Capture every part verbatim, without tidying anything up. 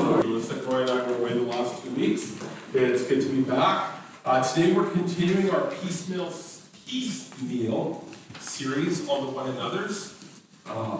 Lewis that Roy and I were away the last two weeks. It's good to be back. Uh, today we're continuing our piecemeal, piecemeal series on the one another's. Uh,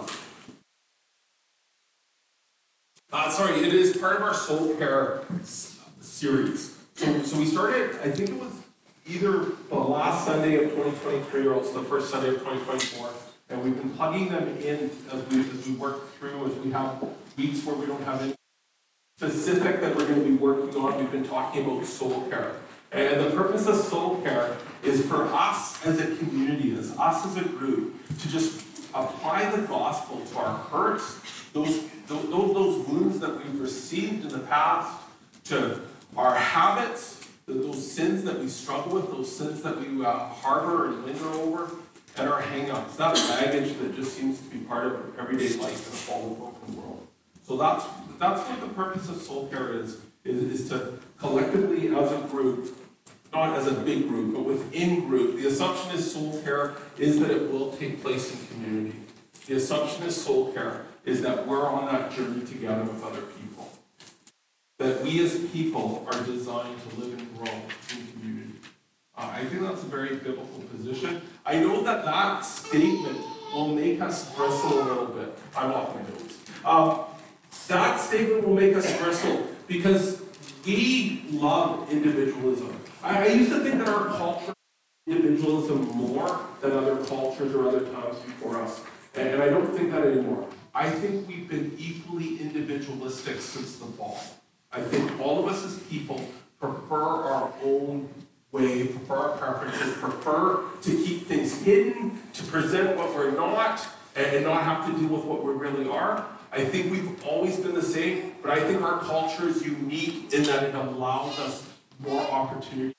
uh, sorry, it is part of our soul care s- series. So, so we started, I think it was either the last Sunday of twenty twenty-three or else the first Sunday of twenty twenty-four. And we've been plugging them in as we, as we work through, as we have weeks where we don't have any specific that we're going to be working on. We've been talking about soul care. And the purpose of soul care is for us as a community, as us as a group, to just apply the gospel to our hurts, those, those, those wounds that we've received in the past, to our habits, those sins that we struggle with, those sins that we uh, harbor and linger over, and our hang-ups, that baggage that just seems to be part of everyday life in a fallen, broken world. So that's that's what the purpose of soul care is, is, is to collectively as a group, not as a big group, but within group. The assumption is soul care is that it will take place in community. The assumption is soul care is that we're on that journey together with other people. That we as people are designed to live and grow in community. Uh, I think that's a very biblical position. I know that that statement will make us bristle a little bit. I'm off my nose. Um, that statement will make us bristle because we love individualism. I, I used to think that our culture individualism more than other cultures or other times before us. And, and I don't think that anymore. I think we've been equally individualistic since the fall. I think all of us as people prefer our own way, prefer our preferences, prefer to keep things hidden, to present what we're not, and not have to deal with what we really are. I think we've always been the same, but I think our culture is unique in that it allows us more opportunity.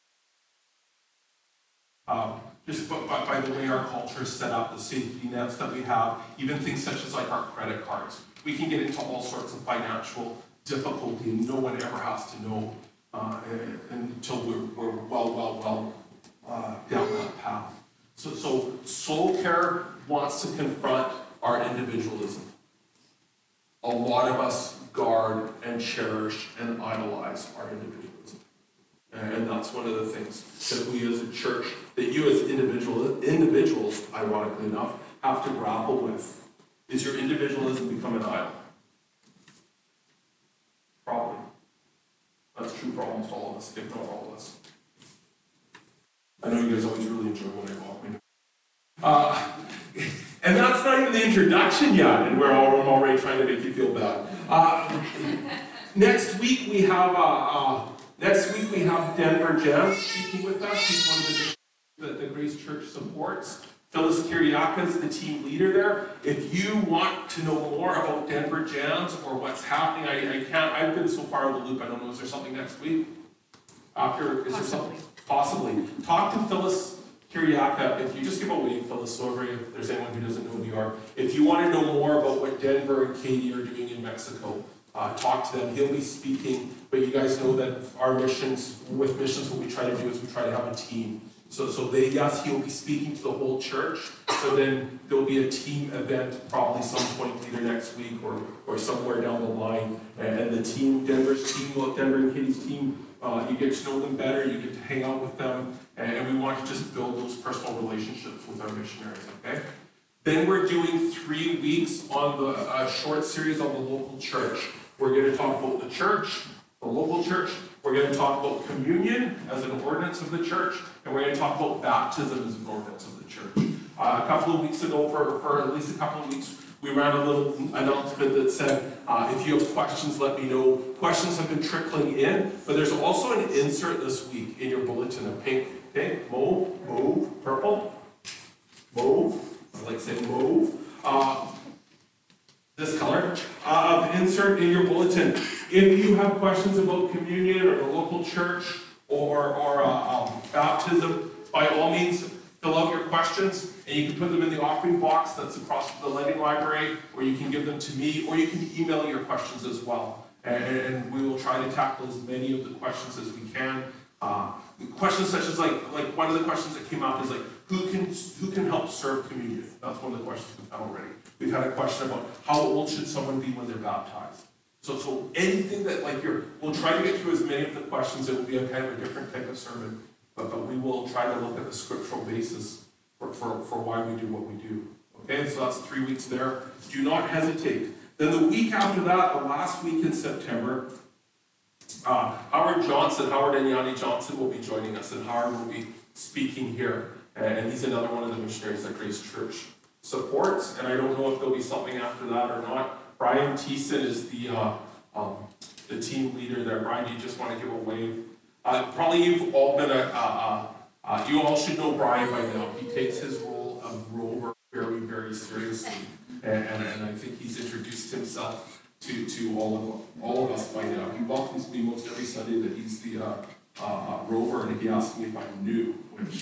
Um, just by, by the way our culture is set up, the safety nets that we have, even things such as like our credit cards. We can get into all sorts of financial difficulty, and no one ever has to know uh, until we're, we're well, well, well uh, down that path. So, so soul care wants to confront our individualism. A lot of us guard and cherish and idolize our individualism. And that's one of the things that we as a church, that you as individual, individuals, ironically enough, have to grapple with. Is your individualism become an idol? Probably. That's true for almost all of us, if not all of us. I know you guys always really enjoy when I walk me. Uh, and that's not even the introduction yet, and we're, all, we're already trying to make you feel bad. Uh, next week we have uh, uh, next week we have Denver Jam speaking with us. He's one of the that the Grace Church supports. Phyllis Kiriaka is the team leader there. If you want to know more about Denver Jams or what's happening, I, I can't, I've been so far out of the loop, I don't know, is there something next week? After, is Possibly. there something? Possibly. Talk to Phyllis Kiriaka. If you just give a wave, Phyllis, so over if there's anyone who doesn't know who you are. If you want to know more about what Denver and Katie are doing in Mexico, uh, talk to them. He'll be speaking, but you guys know that our missions, with missions, what we try to do is we try to have a team. So, so they, yes, he'll be speaking to the whole church. So then there'll be a team event probably some point either next week or, or somewhere down the line. And, and the team, Denver's team, well, Denver and Katie's team, uh, you get to know them better, you get to hang out with them, and, and we want to just build those personal relationships with our missionaries, okay? Then we're doing three weeks on the uh, short series on the local church. We're going to talk about the church, the local church. We're going to talk about communion as an ordinance of the church, and we're going to talk about baptism as an ordinance of the church. Uh, a couple of weeks ago, for, for at least a couple of weeks, we ran a little announcement that said, uh, if you have questions, let me know. Questions have been trickling in, but there's also an insert this week in your bulletin of pink, pink, mauve, mauve, purple, mauve, I like saying mauve, uh, this color, uh, of insert in your bulletin. If you have questions about communion or the local church or, or uh, um, baptism, by all means, fill out your questions, and you can put them in the offering box that's across the lending library, or you can give them to me, or you can email your questions as well. And, and we will try to tackle as many of the questions as we can. Uh, questions such as like, like one of the questions that came up is like, who can who can help serve communion? That's one of the questions we've had already. We've had a question about how old should someone be when they're baptized? So, so anything that, like, you're, we'll try to get through as many of the questions. It will be a kind of a different type of sermon, but, but we will try to look at the scriptural basis for, for, for why we do what we do. Okay, so that's three weeks there. Do not hesitate. Then the week after that, the last week in September, uh, Howard Johnson, Howard and Yanni Johnson will be joining us, and Howard will be speaking here. And he's another one of the missionaries that Grace Church supports, and I don't know if there'll be something after that or not. Brian Thiessen is the uh, um, the team leader there. Brian, do you just want to give a wave? Uh, probably you've all been a, uh, uh, uh, you all should know Brian by now. He takes his role of rover very, very seriously, and, and, and I think he's introduced himself to, to all of all of us by now. He welcomes me most every Sunday that he's the uh, uh, uh, rover, and he asks me if I'm new, which...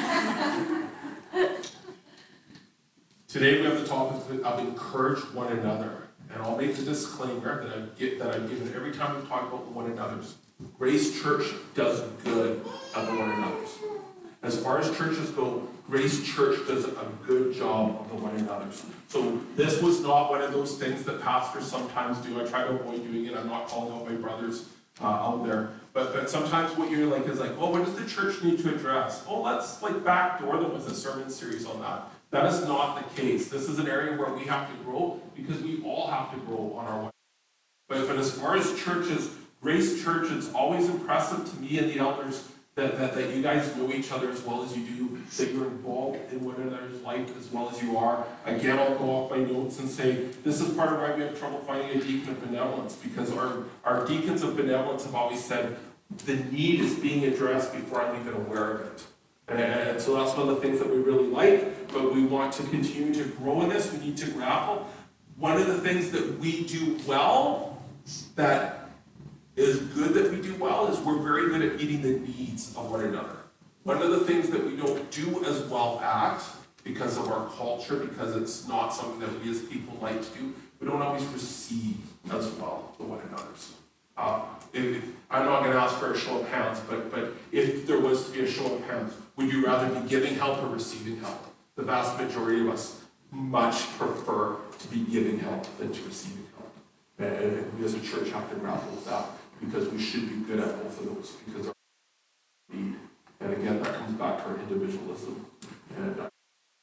Today we have the topic of encourage one another, and I'll make the disclaimer that I get that I've given every time we talk about one another's. Grace Church does good at the one another's. As far as churches go, Grace Church does a good job of the one another's. So this was not one of those things that pastors sometimes do. I try to avoid doing it. I'm not calling out my brothers uh, out there, but but sometimes what you're like is like, oh, what does the church need to address? Oh, let's like backdoor them with a sermon series on that. That is not the case. This is an area where we have to grow because we all have to grow on our way. But, but as far as churches, Grace Church, it's always impressive to me and the elders that, that, that you guys know each other as well as you do, that you're involved in one another's life as well as you are. Again, I'll go off my notes and say, this is part of why we have trouble finding a deacon of benevolence, because our, our deacons of benevolence have always said, the need is being addressed before I'm even aware of it. And so that's one of the things that we really like, but we want to continue to grow in this. We need to grapple. One of the things that we do well, that is good that we do well, is we're very good at meeting the needs of one another. One of the things that we don't do as well at, because of our culture, because it's not something that we as people like to do, we don't always receive as well the one another's. Uh, if, I'm not going to ask for a show of hands, but, but if there was to be a show of hands, would you rather be giving help or receiving help? The vast majority of us much prefer to be giving help than to receiving help. And we as a church have to grapple with that, because we should be good at both of those, because our need. And again, that comes back to our individualism. And uh,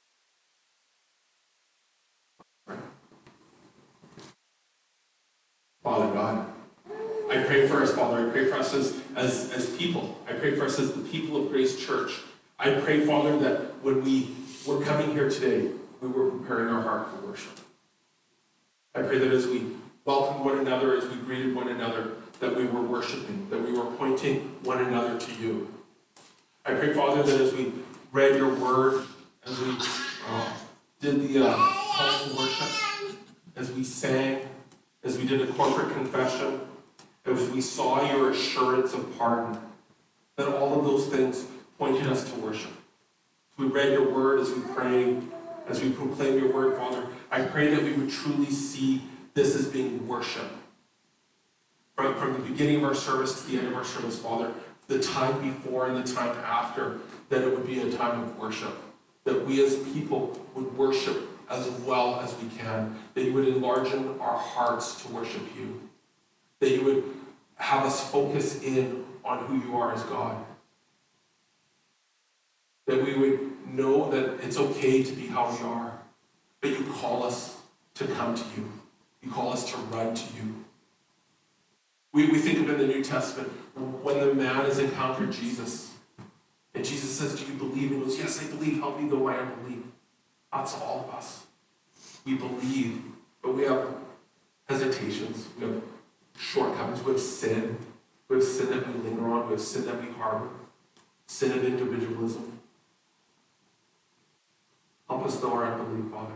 Father God, I pray for us, Father. I pray for us as, as, as people. I pray for us as the people of Grace Church. I pray, Father, that when we were coming here today, we were preparing our heart for worship. I pray that as we welcomed one another, as we greeted one another, that we were worshiping, that we were pointing one another to you. I pray, Father, that as we read your word, as we uh, did the uh, call to worship, as we sang, as we did a corporate confession, as we saw your assurance of pardon, that all of those things pointed us to worship. As we read your word, as we prayed, as we proclaim your word, Father, I pray that we would truly see this as being worship. From, from the beginning of our service to the end of our service, Father, the time before and the time after, that it would be a time of worship. That we as people would worship as well as we can. That you would enlarge our hearts to worship you. That you would have us focus in on who you are as God. That we would know that it's okay to be how we are. That you call us to come to you. You call us to run to you. We, we think of in the New Testament, when the man has encountered Jesus, and Jesus says, do you believe? And he goes, yes, I believe. Help me though I unbelieve. That's all of us. We believe, but we have hesitations. We have shortcomings. We have sin. We have sin that we linger on. We have sin that we harbor. Sin of individualism. Help us know our unbelief, Father.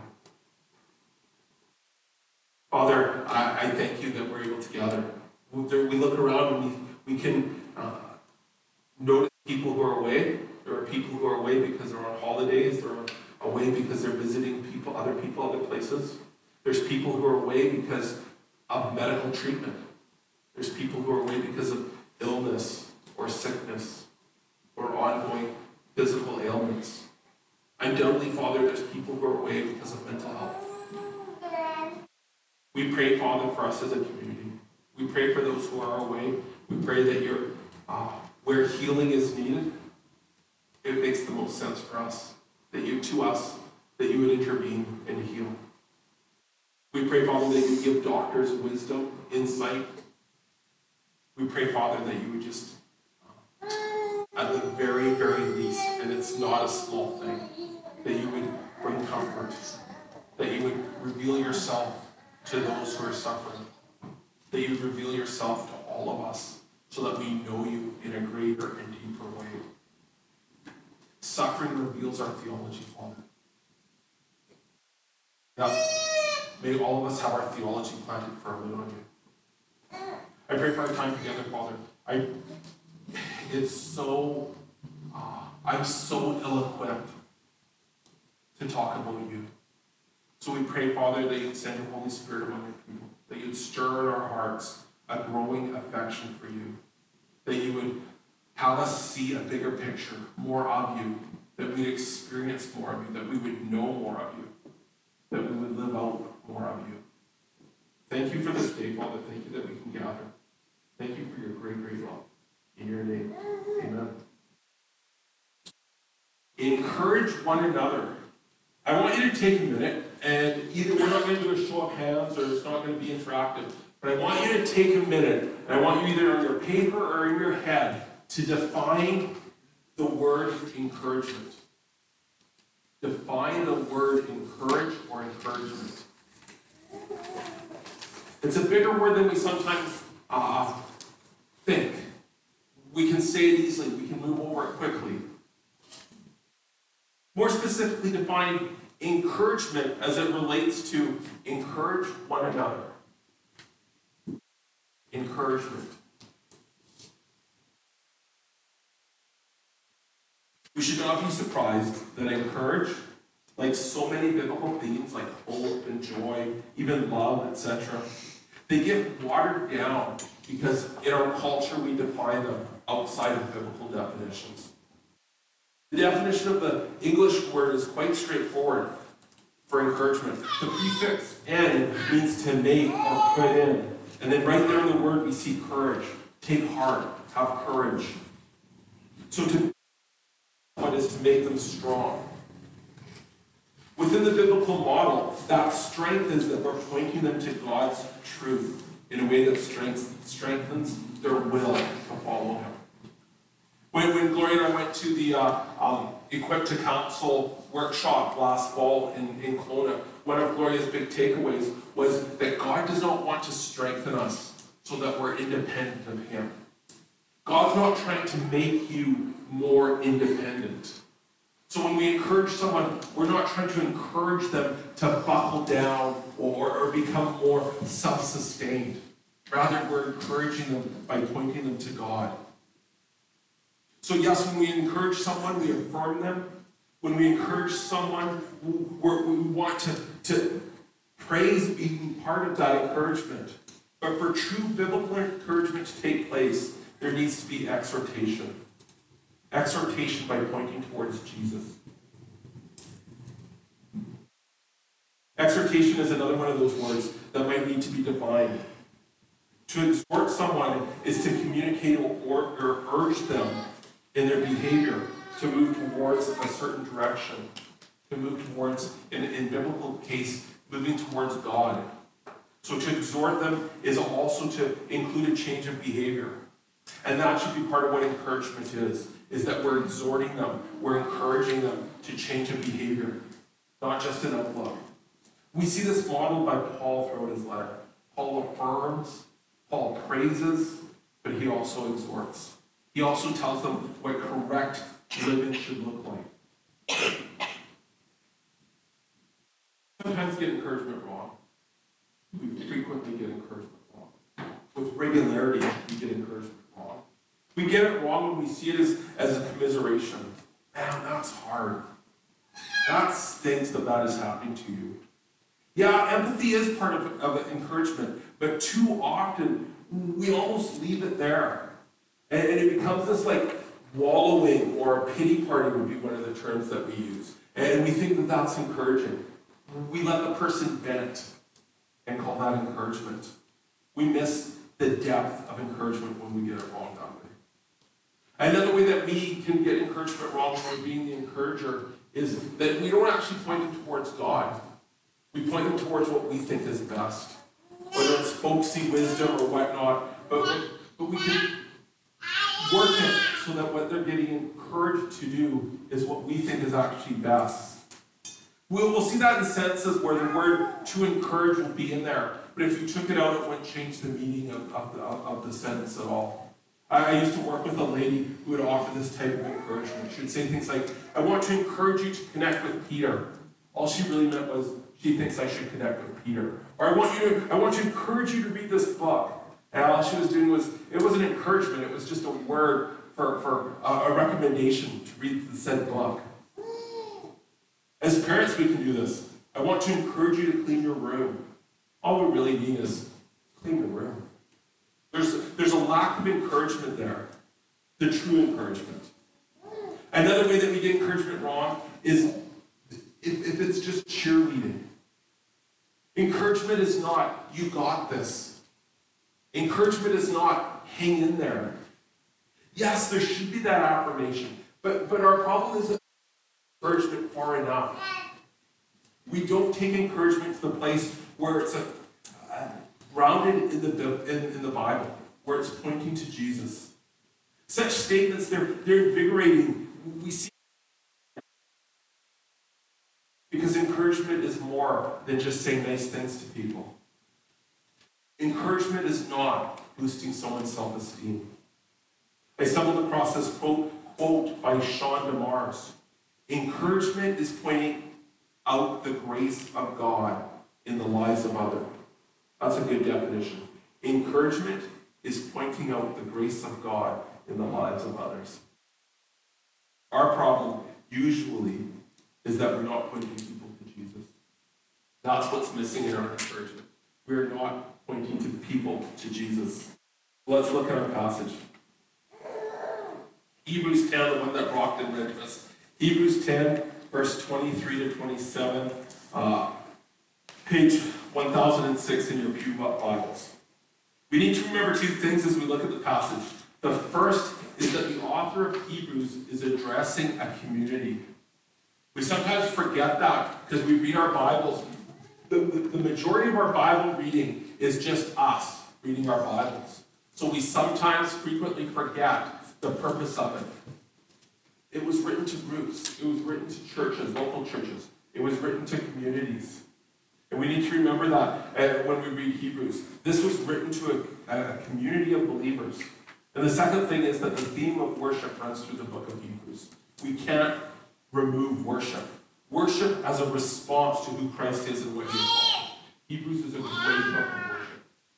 Father, I, I thank you that we're able to gather. We look around and we, we can uh, notice people who are away. There are people who are away because they're on holidays. They're away because they're visiting people, other people, other places. There's people who are away because of medical treatment. There's people who are away because of illness or sickness or ongoing physical ailments. Undoubtedly, Father, there's people who are away because of mental health. We pray, Father, for us as a community. pray for those who are away. We pray that you're, uh, where healing is needed, it makes the most sense for us, that you, to us, that you would intervene and heal. We pray, Father, that you give doctors wisdom, insight. We pray, Father, that you would just, uh, at the very, very least, and it's not a small thing, that you would bring comfort, that you would reveal yourself to those who are suffering, that you would reveal yourself to all of us so that we know you in a greater and deeper way. Suffering reveals our theology, Father. Yeah. May all of us have our theology planted firmly on you. I pray for our time together, Father. I, it's so, uh, I'm so ill-equipped to talk about you. So we pray, Father, that you'd send your Holy Spirit among your people, that you'd stir in our hearts a growing affection for you, that you would have us see a bigger picture, more of you, that we'd experience more of you, that we would know more of you, that we would live out more of you. Thank you for this day, Father. Thank you that we can gather. Thank you for your great, great love. In your name, amen. Encourage one another. I want you to take a minute, and either we're not going to do a show of hands or it's not going to be interactive, but I want you to take a minute, and I want you either on your paper or in your head to define the word encouragement. Define the word encourage or encouragement. It's a bigger word than we sometimes uh, think. We can say it easily. We can move over it quickly. More specifically, define encouragement as it relates to encourage one another. Encouragement. We should not be surprised that encourage, like so many biblical themes like hope and joy, even love, et cetera, they get watered down because in our culture we define them outside of biblical definitions. The definition of the English word is quite straightforward for encouragement. The prefix "en" means to make or put in. And then right there in the word we see courage. Take heart, have courage. So to what is to make them strong. Within the biblical model, that strength is that we're pointing them to God's truth in a way that strengthens their will to follow Him. When, when Gloria and I went to the uh, um, Equip to Counsel workshop last fall in, in Kelowna, one of Gloria's big takeaways was that God does not want to strengthen us so that we're independent of Him. God's not trying to make you more independent. So when we encourage someone, we're not trying to encourage them to buckle down or, or become more self-sustained. Rather, we're encouraging them by pointing them to God. So yes, when we encourage someone, we affirm them. When we encourage someone, we're, we want to, to praise being part of that encouragement. But for true biblical encouragement to take place, there needs to be exhortation. Exhortation by pointing towards Jesus. Exhortation is another one of those words that might need to be defined. To exhort someone is to communicate or, or urge them in their behavior to move towards a certain direction, to move towards, in, in biblical case, moving towards God. So to exhort them is also to include a change of behavior. And that should be part of what encouragement is, is that we're exhorting them, we're encouraging them to change a behavior, not just an outlook. We see this modeled by Paul throughout his letter. Paul affirms, Paul praises, but he also exhorts. He also tells them what correct living should look like. Sometimes we get encouragement wrong. We frequently get encouragement wrong. With regularity, we get encouragement wrong. We get it wrong when we see it as, as a commiseration. Man, that's hard. That stinks that that is happening to you. Yeah, empathy is part of, of encouragement, but too often we almost leave it there. And, and it becomes this like wallowing, or a pity party would be one of the terms that we use. And we think that that's encouraging. We let the person vent and call that encouragement. We miss the depth of encouragement when we get it wrong that way. Another way that we can get encouragement wrong when we're being the encourager is that we don't actually point it towards God. We point it towards what we think is best. Whether it's folksy wisdom or whatnot, but, but we can work it so that what they're getting encouraged to do is what we think is actually best. We'll, we'll see that in senses where the word to encourage will be in there, but if you took it out, it wouldn't change the meaning of, of, the, of the sentence at all. I, I used to work with a lady who would offer this type of encouragement. She would say things like, I want to encourage you to connect with Peter. All she really meant was, she thinks I should connect with Peter. Or I want you to, I want to encourage you to read this book. And all she was doing was, it wasn't encouragement, it was just a word for, for a, a recommendation to read the said book. As parents, we can do this. I want to encourage you to clean your room. All we really mean is clean the room. There's, there's a lack of encouragement there, the true encouragement. Another way that we get encouragement wrong is if, if it's just cheerleading. Encouragement is not, you got this. Encouragement is not, hang in there. Yes, there should be that affirmation, but, but our problem is that encouragement far enough. We don't take encouragement to the place where it's a, uh, grounded in the, in, in the Bible, where it's pointing to Jesus. Such statements, they're, they're invigorating. We see because encouragement is more than just saying nice things to people. Encouragement is not boosting someone's self-esteem. I stumbled across this quote, quote by Sean DeMars. Encouragement is pointing out the grace of God in the lives of others. That's a good definition. Encouragement is pointing out the grace of God in the lives of others. Our problem usually is that we're not pointing people to Jesus. That's what's missing in our encouragement. We're not pointing to people to Jesus. Let's look at our passage. Hebrews ten, the one that Brockton read to us. Hebrews ten, verse twenty-three to twenty-seven, uh, page one thousand six in your Pew Bibles. We need to remember two things as we look at the passage. The first is that the author of Hebrews is addressing a community. We sometimes forget that because we read our Bibles. The, the, the majority of our Bible reading is just us reading our Bibles. So we sometimes frequently forget the purpose of it. It was written to groups. It was written to churches, local churches. It was written to communities. And we need to remember that uh, when we read Hebrews. This was written to a, a community of believers. And the second thing is that the theme of worship runs through the book of Hebrews. We can't remove worship. Worship as a response to who Christ is and what he accomplished. Hebrews is a great book of worship.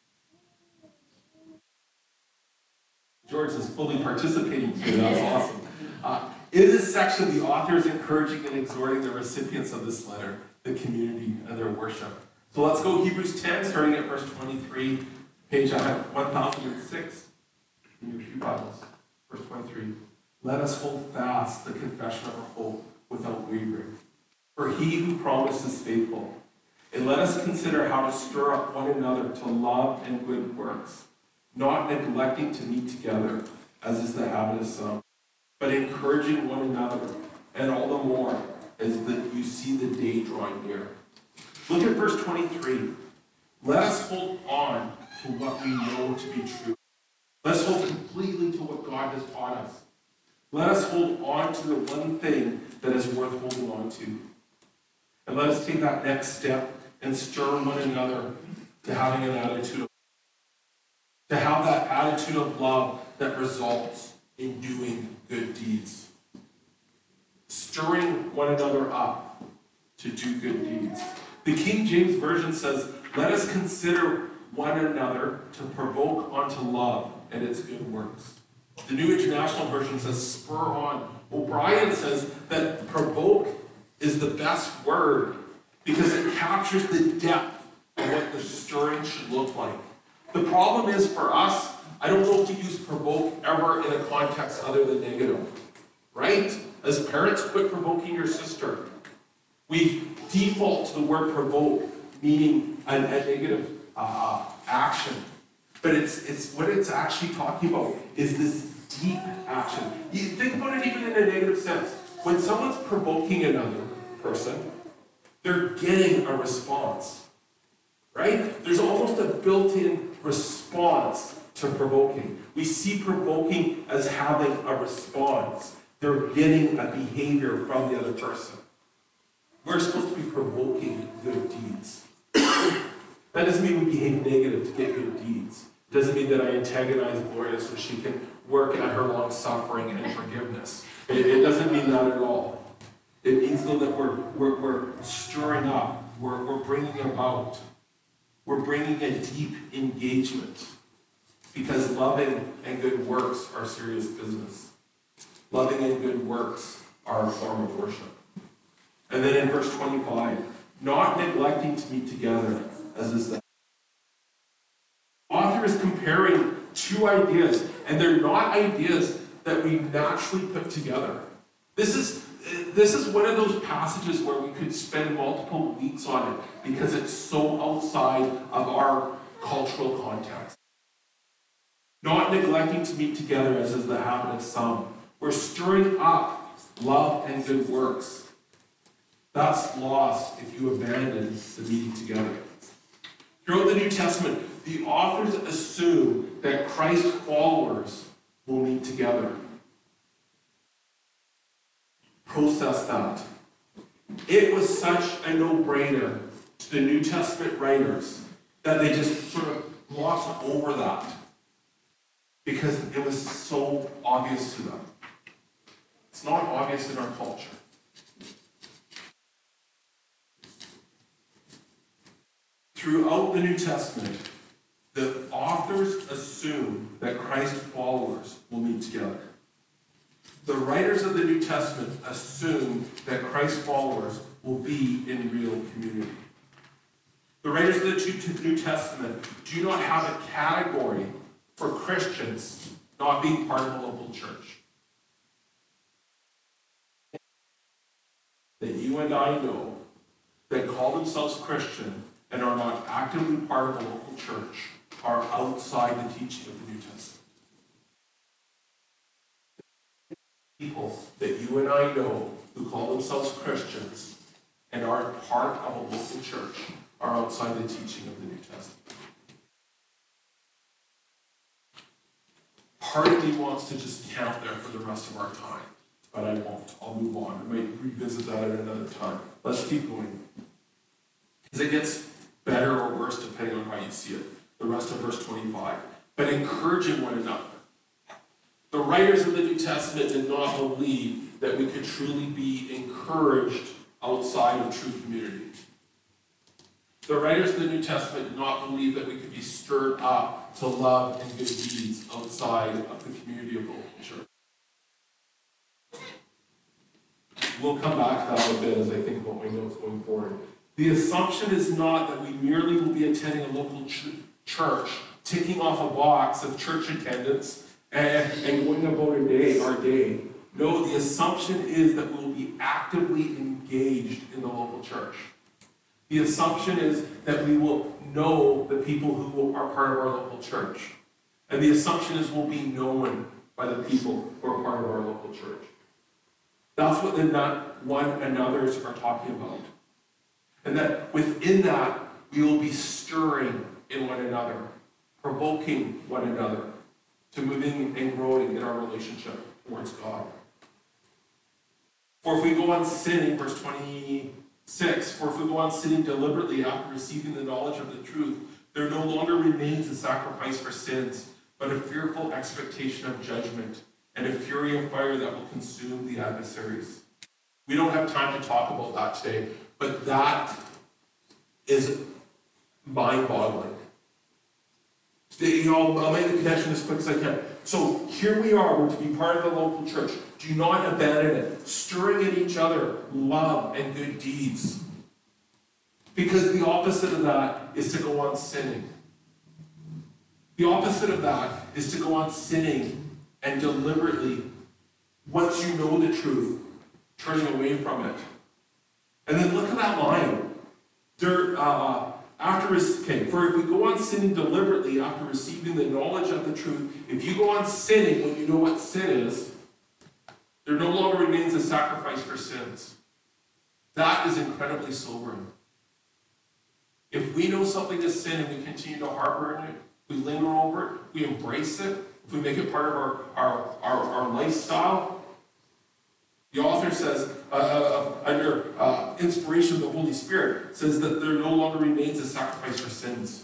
George is fully participating here. That's awesome. Uh, in this section, the author is encouraging and exhorting the recipients of this letter, the community, and their worship. So let's go Hebrews ten, starting at verse twenty-three, page one thousand six in your Pew Bibles. Verse twenty-three. Let us hold fast the confession of our hope without wavering. For he who promised is faithful. And let us consider how to stir up one another to love and good works, not neglecting to meet together, as is the habit of some, but encouraging one another, and all the more as that you see the day drawing near. Look at verse twenty-three. Let us hold on to what we know to be true. Let's hold completely to what God has taught us. Let us hold on to the one thing that is worth holding on to. And let us take that next step and stir one another to having an attitude of to have that attitude of love that results in doing good deeds. Stirring one another up to do good deeds. The King James Version says, let us consider one another to provoke unto love and its good works. The New International Version says, spur on. O'Brien says that provoke is the best word because it captures the depth of what the stirring should look like. The problem is for us, I don't know if we use provoke ever in a context other than negative. Right? As parents, quit provoking your sister. We default to the word provoke, meaning a, a negative uh, action. But it's it's what it's actually talking about is this deep action. You think about it even in a negative sense. When someone's provoking another person, they're getting a response. Right? There's almost a built-in response to provoking. We see provoking as having a response. They're getting a behavior from the other person. We're supposed to be provoking good deeds. That doesn't mean we behave negative to get good deeds. It doesn't mean that I antagonize Gloria so she can work at her long suffering and forgiveness. It, it doesn't mean that at all. It means though that we're, we're, we're stirring up, we're, we're bringing about, we're bringing a deep engagement. Because loving and good works are serious business. Loving and good works are a form of worship. And then in verse twenty-five, not neglecting to meet together, as is the author is comparing two ideas, and they're not ideas that we naturally put together. This is this is one of those passages where we could spend multiple weeks on it because it's so outside of our cultural context. Not neglecting to meet together, as is the habit of some. We're stirring up love and good works. That's lost if you abandon the meeting together. Throughout the New Testament, the authors assume that Christ's followers will meet together. Process that. It was such a no-brainer to the New Testament writers that they just sort of glossed over that because it was so obvious to them. It's not obvious in our culture. Throughout the New Testament, the authors assume that Christ's followers will meet together. The writers of the New Testament assume that Christ's followers will be in real community. The writers of the New Testament do not have a category for Christians not being part of the local church. That you and I know that call themselves Christian and are not actively part of the local church are outside the teaching of the New Testament. People that you and I know who call themselves Christians and aren't part of a local church are outside the teaching of the New Testament. Part of me wants to just camp there for the rest of our time, but I won't. I'll move on. I might revisit that at another time. Let's keep going. Because it gets better or worse depending on how you see it. The rest of verse twenty-five. But encouraging one another. The writers of the New Testament did not believe that we could truly be encouraged outside of true community. The writers of the New Testament did not believe that we could be stirred up to love and good deeds outside of the community of the local church. We'll come back to that a bit as I think about my notes going forward. The assumption is not that we merely will be attending a local ch- church, ticking off a box of church attendance, and, and going about a day, our day. No, the assumption is that we will be actively engaged in the local church. The assumption is that we will know the people who are part of our local church. And the assumption is we'll be known by the people who are part of our local church. That's what the not one another's are talking about. And that within that, we will be stirring in one another, provoking one another to moving and growing in our relationship towards God. For if we go on sinning, verse twenty-six, for if we go on sinning deliberately after receiving the knowledge of the truth, there no longer remains a sacrifice for sins, but a fearful expectation of judgment and a fury of fire that will consume the adversaries. We don't have time to talk about that today, but that is mind-boggling. You know, I'll make the connection as quick as I can. So here we are, we're to be part of the local church. Do not abandon it. Stirring in each other love and good deeds. Because the opposite of that is to go on sinning. The opposite of that is to go on sinning and deliberately, once you know the truth, turning away from it. And then look at that line. There, uh, after, okay, for if we go on sinning deliberately after receiving the knowledge of the truth, if you go on sinning when you know what sin is, there no longer remains a sacrifice for sins. That is incredibly sobering. If we know something is sin and we continue to harbor in it, we linger over it, we embrace it, if we make it part of our, our, our, our lifestyle, the author says, uh, uh, under uh, inspiration of the Holy Spirit, says that there no longer remains a sacrifice for sins.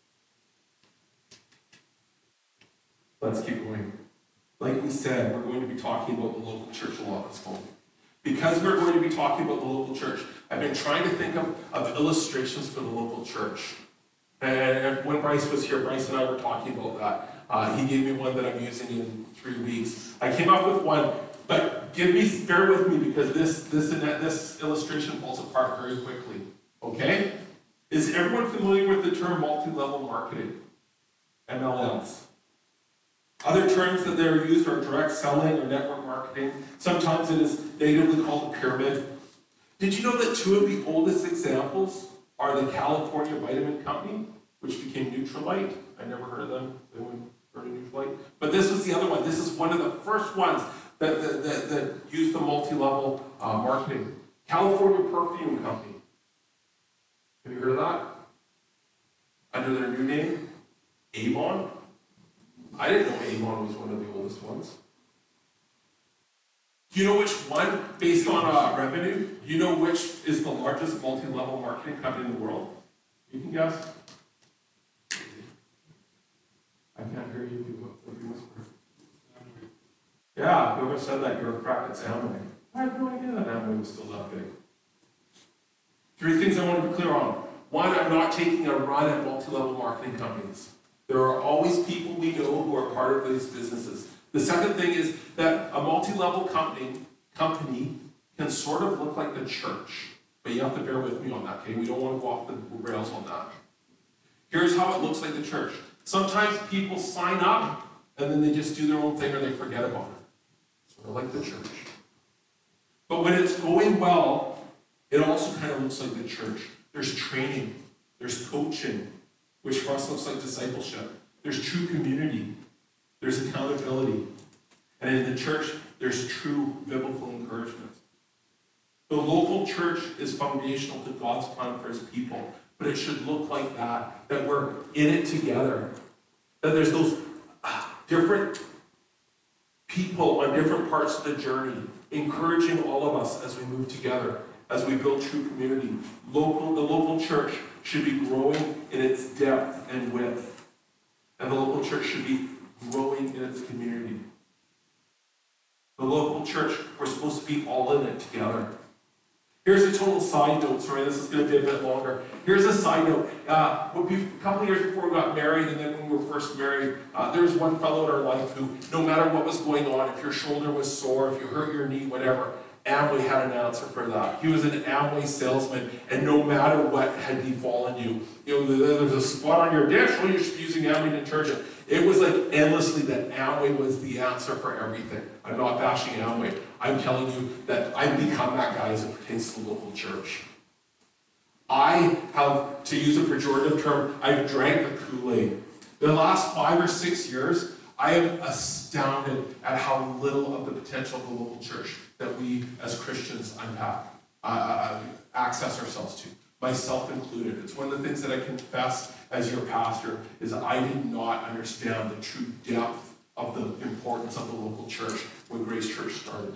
Let's keep going. Like we said, we're going to be talking about the local church a lot this morning. Because we're going to be talking about the local church, I've been trying to think of, of illustrations for the local church. And when Bryce was here, Bryce and I were talking about that. Uh, he gave me one that I'm using in three weeks. I came up with one, but give me, bear with me, because this, this, this illustration falls apart very quickly. Okay? Is everyone familiar with the term multi-level marketing? M L Ms. Other terms that they're used are direct selling or network marketing. Sometimes it is natively called a pyramid. Did you know that two of the oldest examples are the California Vitamin Company, which became Nutrilite? I never heard of them. Anyone heard of Nutrilite? But this was the other one. This is one of the first ones that, that, that, that used the multi-level uh, marketing. California Perfume Company. Have you heard of that? Under their new name, Avon. I didn't know Avon was one of the oldest ones. Do you know which one, based on uh, revenue, do you know which is the largest multi-level marketing company in the world? You can guess. I can't hear you if you whisper. Yeah, whoever said that, you're a crack. It's Amway. I had no idea that Amway was still that big. Three things I want to be clear on. One, I'm not taking a run at multi-level marketing companies. There are always people we know who are part of these businesses. The second thing is that a multi-level company, company can sort of look like the church. But you have to bear with me on that, okay? We don't want to go off the rails on that. Here's how it looks like the church. Sometimes people sign up, and then they just do their own thing or they forget about it. Sort of like the church. But when it's going well, it also kind of looks like the church. There's training. There's coaching, which for us looks like discipleship. There's true community. There's accountability. And in the church, there's true biblical encouragement. The local church is foundational to God's plan for his people, but it should look like that, that we're in it together, that there's those uh, different people on different parts of the journey, encouraging all of us as we move together, as we build true community. Local, the local church should be growing in its depth and width, and the local church should be growing in its community. The local church, we're supposed to be all in it together. Here's a total side note. Sorry, this is going to be a bit longer. Here's a side note. Uh, a couple of years before we got married, and then when we were first married, uh, there was one fellow in our life who, no matter what was going on, if your shoulder was sore, if you hurt your knee, whatever, Amway had an answer for that. He was an Amway salesman, and no matter what had befallen you, you know, there's a spot on your dish, well, you're just using Amway detergent. It was like endlessly that Amway was the answer for everything. I'm not bashing Amway. I'm telling you that I've become that guy as it pertains to the local church. I have, to use a pejorative term, I've drank the Kool-Aid. The last five or six years, I am astounded at how little of the potential of the local church that we as Christians unpack, uh, access ourselves to, myself included. It's one of the things that I confess as your pastor is I did not understand the true depth of the importance of the local church when Grace Church started.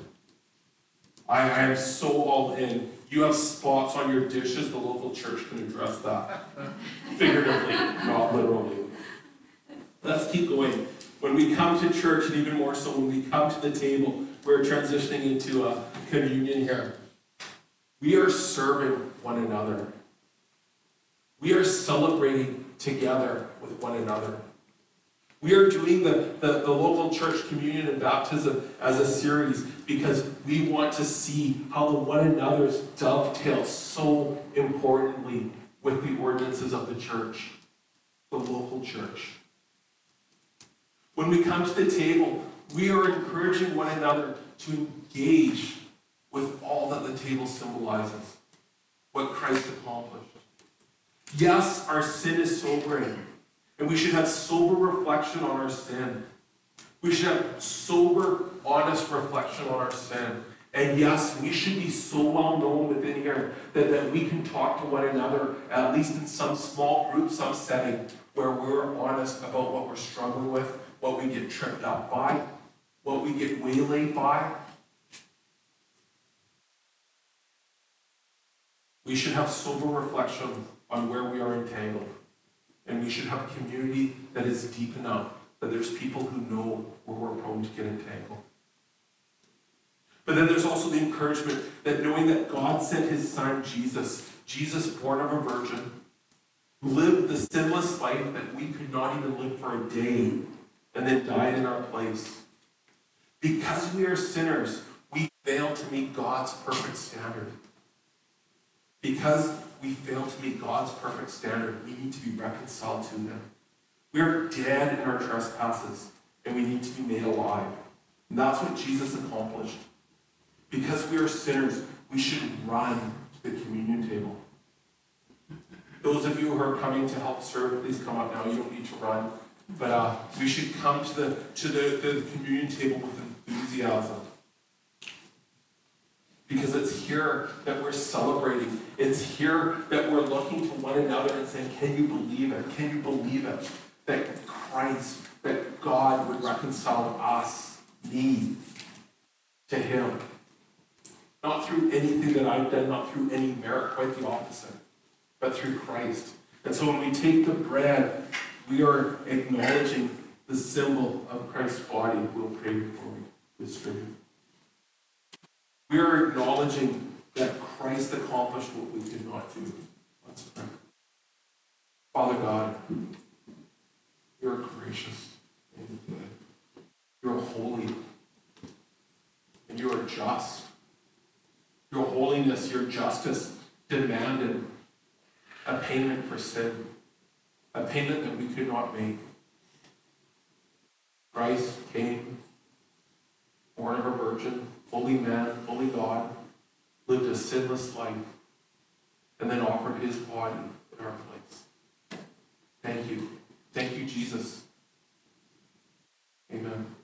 I, I am so all in. You have spots on your dishes, the local church can address that. Figuratively, not literally. Let's keep going. When we come to church, and even more so when we come to the table, we're transitioning into a communion here. We are serving one another. We are celebrating together with one another. We are doing the, the, the local church communion and baptism as a series because we want to see how the one another's dovetail so importantly with the ordinances of the church, the local church. When we come to the table, we are encouraging one another to engage with all that the table symbolizes, what Christ accomplished. Yes, our sin is sobering, and we should have sober reflection on our sin. We should have sober, honest reflection on our sin. And yes, we should be so well known within here that, that we can talk to one another, at least in some small group, some setting, where we're honest about what we're struggling with, what we get tripped up by, what we get waylaid by. We should have sober reflection on where we are entangled. And we should have a community that is deep enough that there's people who know where we're prone to get entangled. But then there's also the encouragement that knowing that God sent his son, Jesus, Jesus born of a virgin, who lived the sinless life that we could not even live for a day, and then died in our place. Because we are sinners, we fail to meet God's perfect standard. Because we fail to meet God's perfect standard, we need to be reconciled to him. We are dead in our trespasses, and we need to be made alive. And that's what Jesus accomplished. Because we are sinners, we should run to the communion table. Those of you who are coming to help serve, please come up now. You don't need to run. But uh, we should come to the to the, the communion table with enthusiasm. Because it's here that we're celebrating. It's here that we're looking to one another and saying, can you believe it? Can you believe it? That Christ, that God would reconcile us, me, to him. Not through anything that I've done, not through any merit, quite the opposite, but through Christ. And so when we take the bread, we are acknowledging the symbol of Christ's body. We'll pray before we distribute. We are acknowledging that Christ accomplished what we could not do. Let's pray. Father God, you're gracious and good. You're holy. And you are just. Your holiness, your justice demanded a payment for sin. A payment that we could not make. Christ came, born of a virgin, fully man, fully God, lived a sinless life, and then offered his body in our place. Thank you. Thank you, Jesus. Amen.